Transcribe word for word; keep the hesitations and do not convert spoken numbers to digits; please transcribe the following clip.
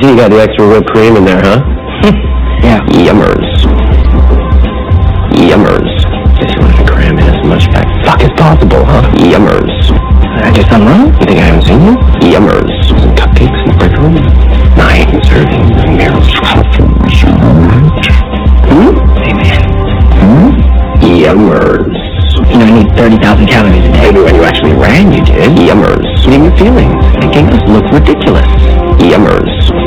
see you got the extra whipped cream in there, huh? Yeah. Yummers. Yummers. Just want to cram in as much fat fuck as possible, huh? Yummers. I did something wrong? You think I haven't seen you? Yummers. Some cupcakes in the break room. Nine servings of Meryl's truffles. Hmm? Hey, man. Hmm? Yummers. You know, I need thirty thousand calories a day. Maybe when you actually ran, you did. Yummers. What are your feelings? Making us look ridiculous. Yummers.